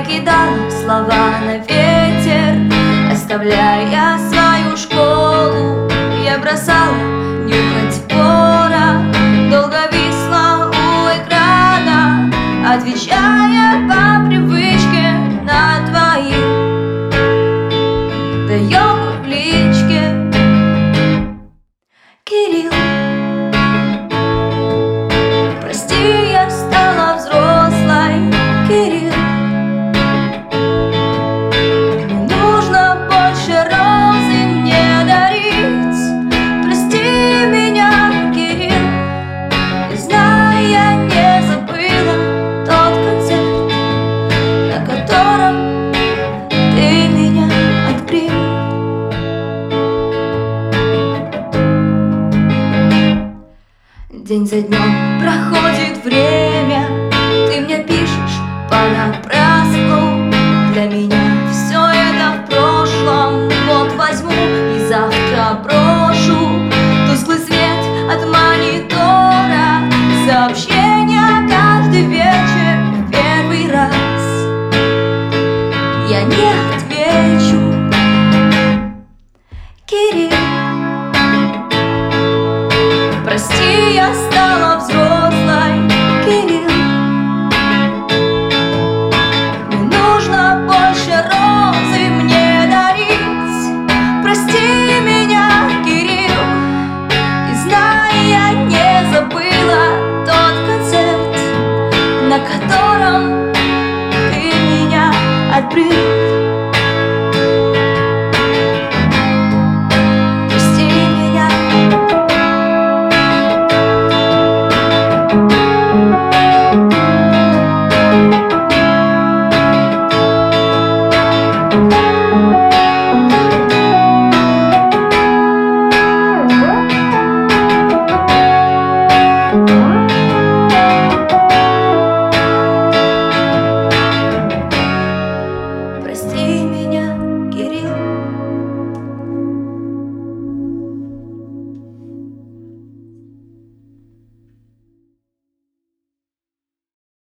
кидала слова на ветер, оставляя свою школу. Я бросала нюхать порох, долго висла у экрана, отвечая по привычке на твои даём в личке. Кирилл, прости, я стала взрослой. Кирилл, не нужно больше розы мне дарить. Прости меня, Кирилл, и знай, я не забыла тот концерт, на котором ты меня открыл. День за днем проходит время, ты мне пишешь понапрасну. Для меня все это в прошлом, вот возьму и завтра брошу. Тусклый свет от монитора, сообщения каждый вечер в первый раз. Я не отвечу. Кирилл, прости, я стала взрослой. Кирилл, не нужно больше розы мне дарить. Прости меня, Кирилл, и знай, я не забыла тот концерт, на котором ты меня открыл.